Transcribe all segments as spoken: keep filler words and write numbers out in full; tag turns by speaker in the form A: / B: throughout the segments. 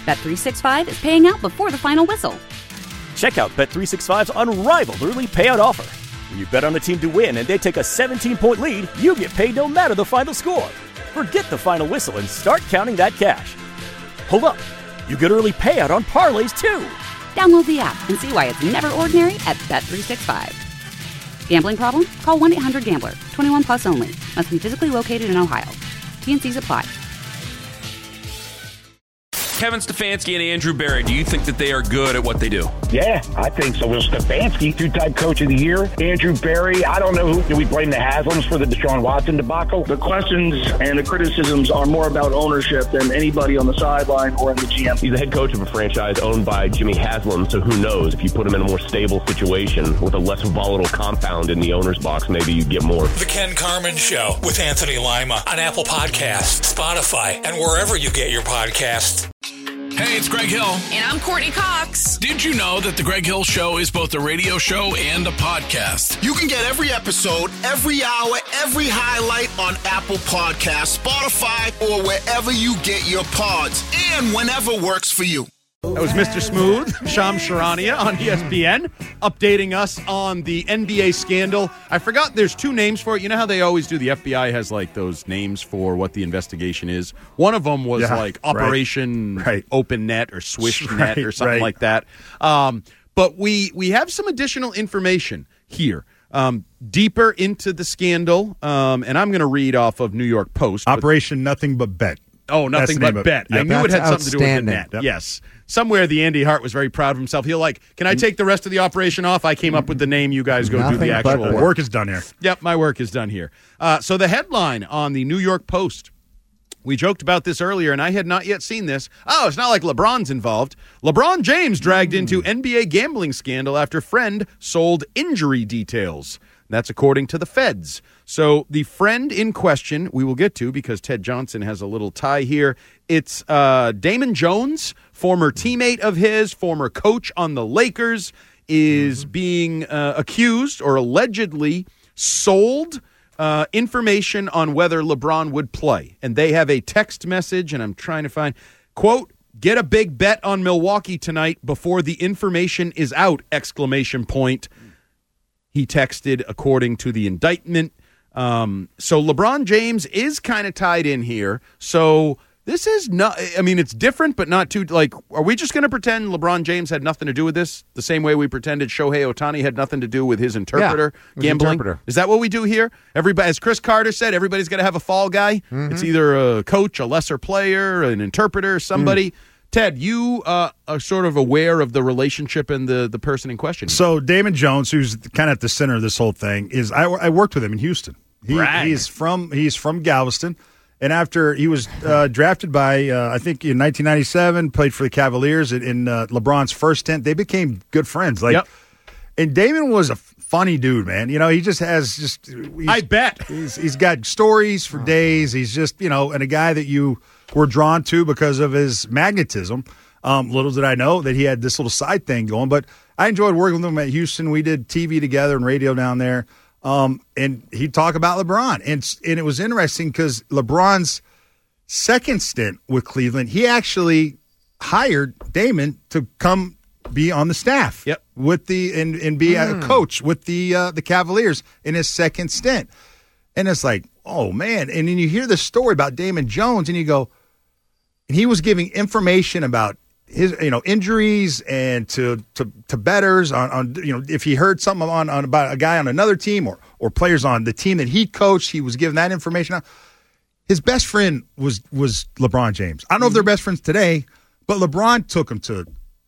A: Bet three sixty-five is paying out before the final whistle.
B: Check out Bet three sixty-five's unrivaled early payout offer. When you bet on a team to win and they take a seventeen-point lead, you get paid no matter the final score. Forget the final whistle and start counting that cash. Hold up. You get early payout on parlays, too.
A: Download the app and see why it's never ordinary at Bet three sixty-five. Gambling problem? Call one eight hundred gambler. twenty-one plus only. Must be physically located in Ohio. T N Cs apply.
C: Kevin Stefanski and Andrew Berry, do you think that they are good at what they do?
D: Yeah, I think so. Well, Stefanski, two-time coach of the year. Andrew Berry, I don't know who. Do we blame the Haslams for the Deshaun Watson debacle?
E: The questions and the criticisms are more about ownership than anybody on the sideline or in the G M.
F: He's the head coach of a franchise owned by Jimmy Haslam, so who knows? If you put him in a more stable situation with a less volatile compound in the owner's box, maybe you get more.
G: The Ken Carman Show with Anthony Lima on Apple Podcasts, Spotify, and wherever you get your podcasts.
H: Hey, it's Greg Hill.
I: And I'm Courtney Cox.
H: Did you know that The Greg Hill Show is both a radio show and a podcast?
J: You can get every episode, every hour, every highlight on Apple Podcasts, Spotify, or wherever you get your pods, and whenever works for you.
K: That was Mister Smooth, Shams Charania on E S P N, updating us on the N B A scandal. I forgot there's two names for it. You know how they always do? The F B I has like those names for what the investigation is. One of them was
L: yeah,
K: like Operation
L: right, right.
K: Open Net or Swish Net
L: right,
K: or something
L: right.
K: like that. Um, but we we have some additional information here. Um, deeper into the scandal, um, and I'm going to read off of New York Post.
L: Operation but, Nothing But Bet.
K: Oh, Nothing But Bet. Yep. I knew
M: That's
K: it had something to do with the net.
L: Yep.
K: Yes. Somewhere the Andy Hart was very proud of himself. He'll like, can I take the rest of the operation off? I came up with the name. You guys go
M: Nothing
K: do the actual
L: work.
K: work.
L: Work is done here.
K: Yep, my work is done here. Uh, so the headline on the New York Post, we joked about this earlier, and I had not yet seen this. Oh, it's not like LeBron's involved. LeBron James dragged mm. into N B A gambling scandal after friend sold injury details. That's according to the feds. So the friend in question, we will get to because Ted Johnson has a little tie here. It's uh, Damon Jones, former teammate of his, former coach on the Lakers, is mm-hmm. being uh, accused or allegedly sold uh, information on whether LeBron would play. And they have a text message, and I'm trying to find, quote, "Get a big bet on Milwaukee tonight before the information is out!" Exclamation point. He texted according to the indictment. Um, so LeBron James is kind of tied in here. So this is not, I mean, it's different, but not too, like, are we just going to pretend LeBron James had nothing to do with this? The same way we pretended Shohei Ohtani had nothing to do with his interpreter
M: yeah,
K: gambling?
M: Interpreter.
K: Is that what we do here? Everybody, as Chris Carter said, everybody's got to have a fall guy. Mm-hmm. It's either a coach, a lesser player, an interpreter, somebody. Mm. Ted, you uh, are sort of aware of the relationship and the, the person in question.
L: So Damon Jones, who's kind of at the center of this whole thing, is I, I worked with him in Houston. He, he's from he's from Galveston, and after he was uh, drafted by uh, I think in nineteen ninety-seven, played for the Cavaliers in, in uh, LeBron's first stint. They became good friends. Like,
K: yep.
L: And Damon was a funny dude, man. You know, he just has just.
K: I bet
L: he's, he's got stories for days. He's just you know, and a guy that you were drawn to because of his magnetism. Um, little did I know that he had this little side thing going, but I enjoyed working with him at Houston. We did T V together and radio down there. Um, and he'd talk about LeBron. And, and it was interesting because LeBron's second stint with Cleveland, he actually hired Damon to come be on the staff
K: yep.
L: with the and, and be mm. a coach with the uh, the Cavaliers in his second stint. And it's like, oh, man. And then you hear this story about Damon Jones, and you go, and he was giving information about his, you know, injuries and to to, to bettors on, on, you know, if he heard something on, on about a guy on another team or or players on the team that he coached, he was giving that information out. His best friend was was LeBron James. I don't know if they're best friends today, but LeBron took him to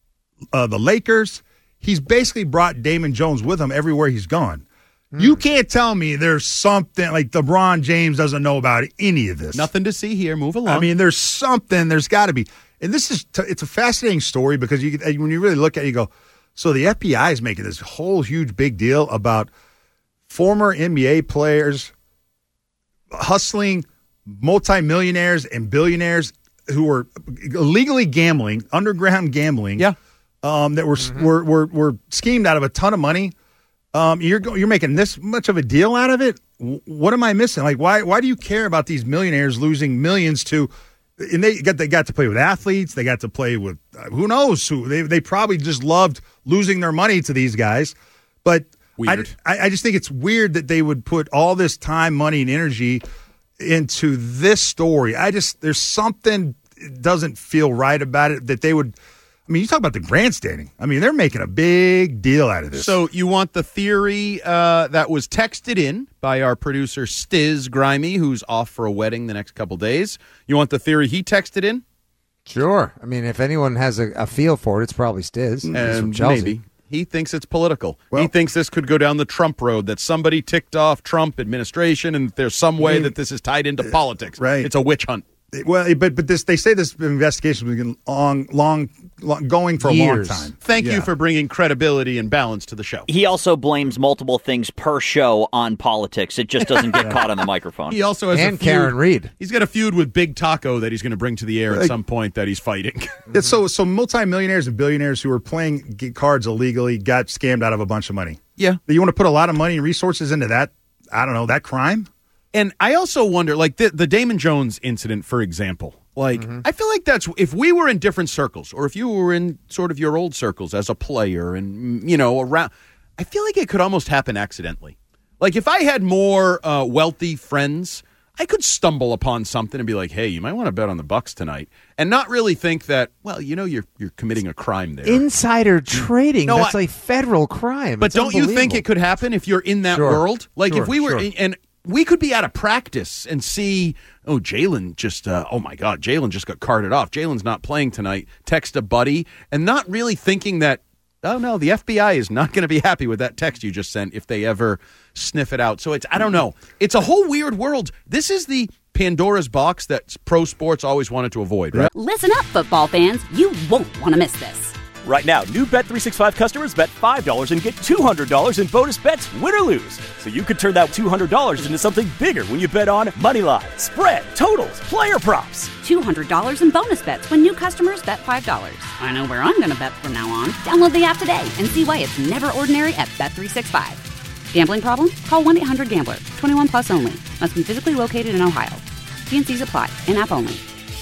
L: uh, the Lakers. He's basically brought Damon Jones with him everywhere he's gone. Mm. You can't tell me there's something like LeBron James doesn't know about any of this.
K: Nothing to see here. Move along.
L: I mean, there's something. There's got to be. And this is t- it's a fascinating story because you when you really look at it, you go, so the F B I is making this whole huge big deal about former N B A players hustling multimillionaires and billionaires who were illegally gambling, underground gambling,
K: yeah,
L: um, that were, mm-hmm. were were were schemed out of a ton of money. Um, you're you're making this much of a deal out of it. What am I missing? Like, why why do you care about these millionaires losing millions to and they got they got to play with athletes. They got to play with uh, who knows who. They they probably just loved losing their money to these guys. But
K: weird.
L: I, I just think it's weird that they would put all this time, money, and energy into this story. I just there's something doesn't feel right about it that they would. I mean, you talk about the grandstanding. I mean, they're making a big deal out of this.
K: So you want the theory uh, that was texted in by our producer, Stiz Grimy, who's off for a wedding the next couple days. You want the theory he texted in?
I: Sure. I mean, if anyone has a, a feel for it, it's probably Stiz. He's
K: And
I: from Chelsea.
K: maybe. He thinks it's political.
L: Well,
K: he thinks this could go down the Trump road, that somebody ticked off Trump administration, and there's some way that this is tied into politics.
L: Right.
K: It's a witch hunt.
L: Well, but but this they say this investigation has been long, long, long going for
I: Years.
L: a long time.
K: Thank
L: Yeah.
K: you for bringing credibility and balance to the show.
M: He also blames multiple things per show on politics. It just doesn't get caught on the microphone.
K: He also has
I: And
K: a feud.
I: Karen Reed.
K: He's got a feud with Big Taco that he's going to bring to the air at
L: Right.
K: some point that he's fighting.
L: It's so so multimillionaires and billionaires who are playing g- cards illegally got scammed out of a bunch of money.
K: Yeah.
L: You want to put a lot of money and resources into that? I don't know, that crime?
K: And I also wonder, like the, the Damon Jones incident, for example. Like,
L: Mm-hmm.
K: I feel like that's if we were in different circles, or if you were in sort of your old circles as a player, and you know, around, I feel like it could almost happen accidentally. Like if I had more uh, wealthy friends, I could stumble upon something and be like, "Hey, you might want to bet on the Bucks tonight," and not really think that, well, you know, you're you're committing a crime there.
I: Insider trading.
K: No,
I: That's
K: I-
I: a federal crime.
K: But
I: It's
K: don't you think
I: unbelievable.
K: it could happen if you're in that
I: Sure.
K: world? Like
I: Sure,
K: if we were,
I: sure.
K: and we could be out of practice and see, oh, Jalen just, uh, oh my God, Jalen just got carted off. Jalen's not playing tonight. Text a buddy, and not really thinking that, oh no, the F B I is not going to be happy with that text you just sent if they ever sniff it out. So it's, I don't know. It's a whole weird world. This is the Pandora's box that pro sports always wanted to avoid, right?
A: Listen up, football fans. You won't want to miss this.
B: Right now, new Bet three sixty-five customers bet five dollars and get two hundred dollars in bonus bets, win or lose. So you could turn that two hundred dollars into something bigger when you bet on money line, spread, totals, player props.
A: two hundred dollars in bonus bets when new customers bet five dollars. I know where I'm going to bet from now on. Download the app today and see why it's never ordinary at Bet three sixty-five. Gambling problem? Call one eight hundred gambler. twenty-one plus only. Must be physically located in Ohio. T N Cs apply. In-app only.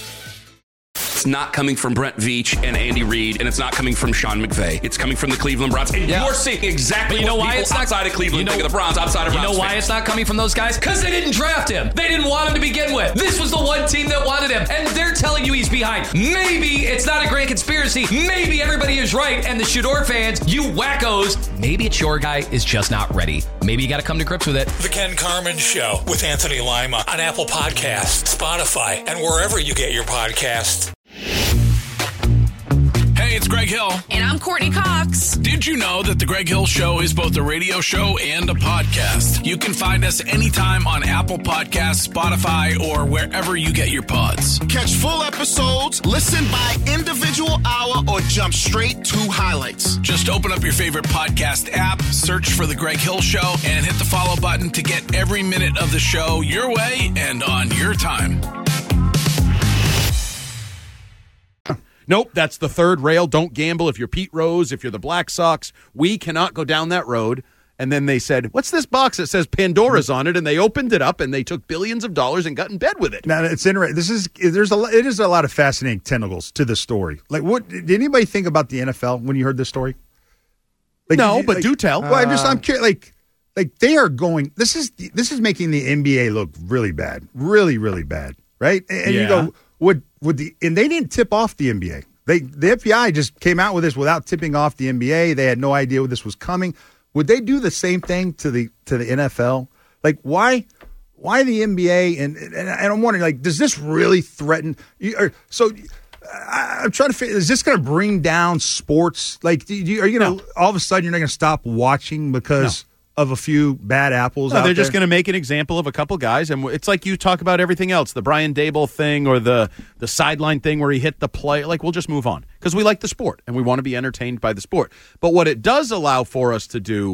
C: It's not coming from Brent Veach and Andy Reid, and it's not coming from Sean McVay. It's coming from the Cleveland Browns. And
N: Yeah.
C: you're seeing exactly
N: But you know
C: what
N: why
C: people
N: it's not
C: outside of Cleveland
N: you know,
C: think of the Browns, outside of
N: You
C: Browns
N: know why
C: fans.
N: it's not coming from those guys? Because they didn't draft him. They didn't want him to begin with. This was the one team that wanted him, and they're telling you he's behind. Maybe it's not a grand conspiracy. Maybe everybody is right, and the Shador fans, you wackos, maybe it's your guy is just not ready. Maybe you got to come to grips with it.
G: The Ken Carmen Show with Anthony Lima on Apple Podcasts, Spotify, and wherever you get your podcasts.
H: Hey, it's Greg Hill.
O: And I'm Courtney Cox.
H: Did you know that The Greg Hill Show is both a radio show and a podcast? You can find us anytime on Apple Podcasts, Spotify, or wherever you get your pods.
J: Catch full episodes, listen by individual hour, or jump straight to highlights.
H: Just open up your favorite podcast app, search for The Greg Hill Show, and hit the follow button to get every minute of the show your way and on your time.
K: Nope, that's the third rail. Don't gamble if you're Pete Rose, if you're the Black Sox. We cannot go down that road. And then they said, what's this box that says Pandora's on it? And they opened it up and they took billions of dollars and got in bed with it.
L: Now it's interesting. This is there's a lo- it is a lot of fascinating tentacles to the story. Like, what did anybody think about the N F L when you heard this story? Like,
K: No,
L: did you-
K: but
L: like-
K: do tell.
L: Well, I'm just I'm curious. Like, like they are going. This is this is making the N B A look really bad, really really bad, right? And, and you
K: Yeah.
L: go, would would the and they didn't tip off the N B A. They the F B I just came out with this without tipping off the N B A. They had no idea what this was coming. Would they do the same thing to the to the N F L? Like, why why the N B A? And and, and I'm wondering, like, does this really threaten? You, or, so I, I'm trying to figure. Is this going to bring down sports? Like, do you, are you going to all of a sudden you're not going to stop watching because of a few bad apples?
K: No,
L: out
K: they're just
L: there?
K: going to make an example of a couple guys, and it's like you talk about everything else, the Brian Dable thing or the the sideline thing where he hit the play. Like, we'll just move on because we like the sport and we want to be entertained by the sport. But what it does allow for us to do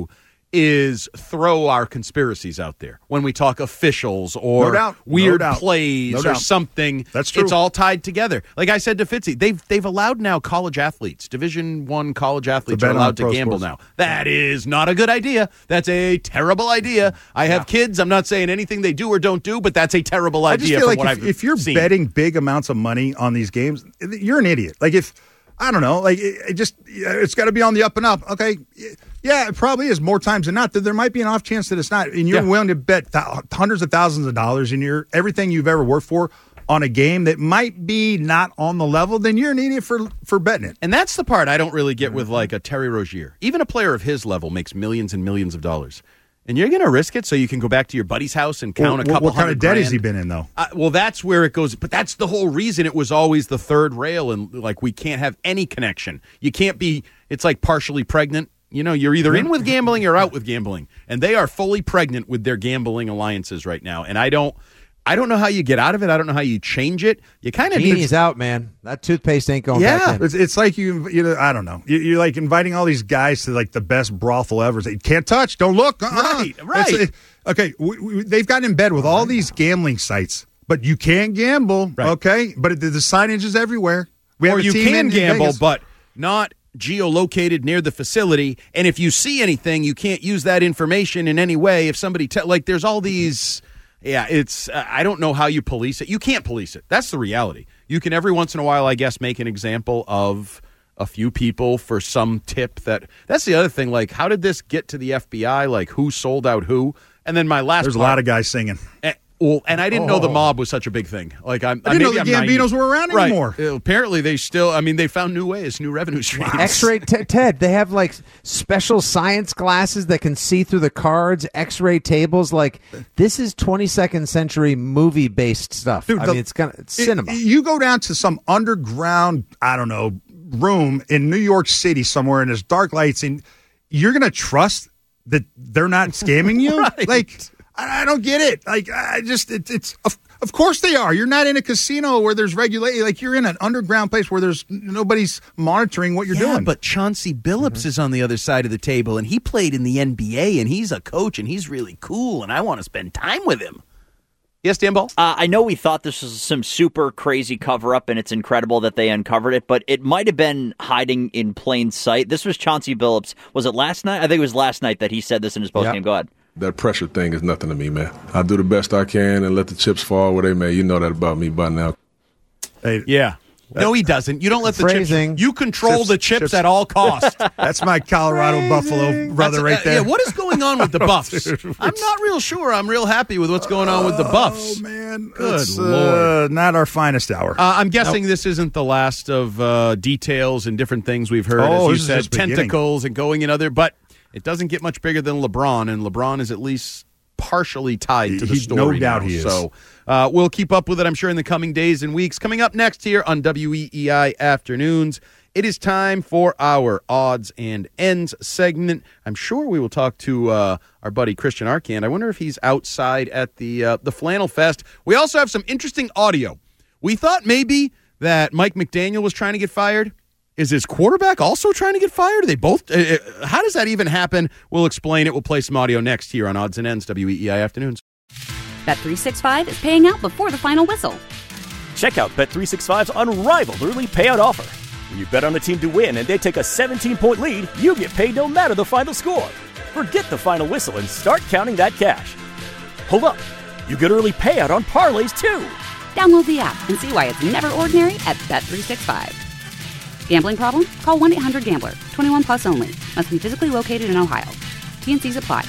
K: is throw our conspiracies out there. When we talk officials or
L: No doubt.
K: weird
L: No doubt.
K: plays
L: No
K: or
L: doubt.
K: something,
L: That's true.
K: it's all tied together. Like I said to Fitzy, they've they've allowed now college athletes, Division One college athletes
L: bet
K: are
L: on
K: allowed to
L: pro
K: gamble
L: sports.
K: now. That is not a good idea. That's a terrible idea. I have kids. I'm not saying anything they do or don't do, but that's a terrible
L: I just
K: idea
L: feel
K: from
L: like
K: what
L: if,
K: I've
L: if you're
K: seen.
L: betting big amounts of money on these games, you're an idiot. Like if I don't know, like it, it just it's got to be on the up and up. Okay, yeah, it probably is more times than not. That there might be an off chance that it's not, and you're
K: Yeah.
L: willing to bet th- hundreds of thousands of dollars in your everything you've ever worked for on a game that might be not on the level. Then you're an idiot for for betting it.
K: And that's the part I don't really get with like a Terry Rozier. Even a player of his level makes millions and millions of dollars. And you're going to risk it so you can go back to your buddy's house and count
L: Well,
K: a couple
L: what kind
K: hundred
L: of debt
K: grand.
L: has he been in though?
K: Uh, well, that's where it goes. But that's the whole reason it was always the third rail. And like, we can't have any connection. You can't be, it's like partially pregnant. You know, you're either in with gambling or out with gambling. And they are fully pregnant with their gambling alliances right now. And I don't, I don't know how you get out of it. I don't know how you change it. You kind of need
I: Genie's out, man. That toothpaste ain't going back in.
L: It's, it's like you, you know, I don't know. You, you're like inviting all these guys to like the best brothel ever. Say, can't touch, don't look. Uh-uh.
K: Right, right.
L: It's, uh, okay, we, we, they've gotten in bed with all these gambling sites, but you can't gamble.
K: Right.
L: Okay, but the, the signage is everywhere. We
K: or
L: have a
K: you
L: team
K: can
L: in, in
K: gamble,
L: Vegas.
K: but not geolocated near the facility. And if you see anything, you can't use that information in any way. If somebody, te- like, there's all these, yeah, it's, uh, I don't know how you police it. You can't police it. That's the reality. You can every once in a while, I guess, make an example of a few people for some tip that, that's the other thing. Like, how did this get to the F B I? Like, who sold out who? And then my last
L: There's a
K: part,
L: lot of guys singing.
K: eh, well, and I didn't know the
L: Oh.
K: mob was such a big thing. Like I'm,
L: I didn't know
K: maybe
L: the
K: I'm
L: Gambinos
K: naive.
L: were around
K: Right.
L: anymore.
K: Uh, Apparently, they still. I mean, they found new ways, new revenue streams.
I: X-ray t- Ted, they have like special science glasses that can see through the cards, X-ray tables. Like this is twenty-second century movie based stuff.
L: Dude,
I: I
L: the-
I: mean, it's kind of it's
L: It-
I: cinema.
L: You go down to some underground, I don't know, room in New York City somewhere, and there's dark lights, and you're going to trust that they're not scamming you?
K: Right.
L: Like, I, I don't get it. Like, I just, it, it's, of, of course they are. You're not in a casino where there's regulation. Like, you're in an underground place where there's nobody's monitoring what you're
K: yeah,
L: doing.
K: but Chauncey Billups is on the other side of the table, and he played in the N B A, and he's a coach, and he's really cool, and I want to spend time with him. Yes, Dan Ball?
M: Uh, I know we thought this was some super crazy cover-up, and it's incredible that they uncovered it, but it might have been hiding in plain sight. This was Chauncey Billups. Was it last night? I think it was last night that he said this in his postgame.
I: Yep.
M: Go ahead.
O: That pressure thing is nothing to me, man. I do the best I can and let the chips fall where they may. You know that about me by now.
L: Hey,
K: Yeah. No, he doesn't. You don't let the
I: Phrasing.
K: chips. You control
L: Chips-
K: the chips,
L: chips.
K: at all costs.
L: that's my Colorado Buffalo brother right
K: That's-
L: there.
K: Yeah, what is going on with the Buffs? I'm not real sure. I'm real happy with what's going on with the Buffs.
L: Oh, man.
K: Good
L: It's,
K: Lord.
L: Uh, not our finest hour.
K: Uh, I'm guessing this isn't the last of uh, details and different things we've heard.
L: Oh,
K: as you
L: this is
K: said,
L: just beginning.
K: tentacles and going in other, but it doesn't get much bigger than LeBron, and LeBron is at least partially tied to the
L: He- no
K: story.
L: doubt
K: now.
L: he is.
K: So uh, we'll keep up with it, I'm sure, in the coming days and weeks. Coming up next here on W E E I Afternoons, it is time for our odds and ends segment. I'm sure we will talk to uh, our buddy Christian Arcand. I wonder if he's outside at the uh, the Flannel Fest. We also have some interesting audio. We thought maybe that Mike McDaniel was trying to get fired. Is his quarterback also trying to get fired? Are they both? Uh, uh, how does that even happen? We'll explain it. We'll play some audio next here on Odds and Ends, W E E I Afternoons.
A: Bet three sixty-five is paying out before the final whistle.
B: Check out Bet three sixty-five's unrivaled early payout offer. When you bet on a team to win and they take a seventeen-point lead, you get paid no matter the final score. Forget the final whistle and start counting that cash. Hold up. You get early payout on parlays, too.
A: Download the app and see why it's never ordinary at Bet three sixty-five. Gambling problem? Call one eight hundred gambler. twenty-one plus only. Must be physically located in Ohio. T N Cs apply.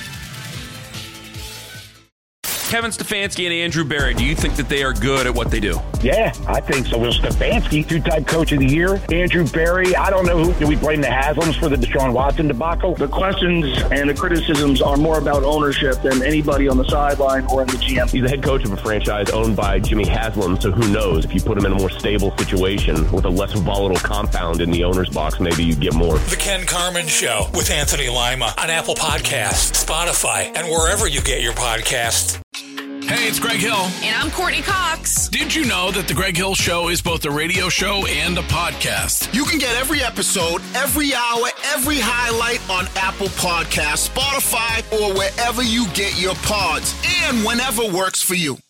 C: Kevin Stefanski and Andrew Berry, do you think that they are good at what they do?
D: Yeah, I think so. Will Stefanski, two-time coach of the year. Andrew Berry, I don't know who. Do we blame the Haslams for the Deshaun Watson debacle?
E: The questions and the criticisms are more about ownership than anybody on the sideline or in the G M.
F: He's the head coach of a franchise owned by Jimmy Haslam, so who knows? If you put him in a more stable situation with a less volatile compound in the owner's box, maybe you get more.
G: The Ken Carman Show with Anthony Lima on Apple Podcasts, Spotify, and wherever you get your podcasts.
H: Hey, it's Greg Hill.
P: And I'm Courtney Cox.
H: Did you know that The Greg Hill Show is both a radio show and a podcast?
J: You can get every episode, every hour, every highlight on Apple Podcasts, Spotify, or wherever you get your pods, and whenever works for you.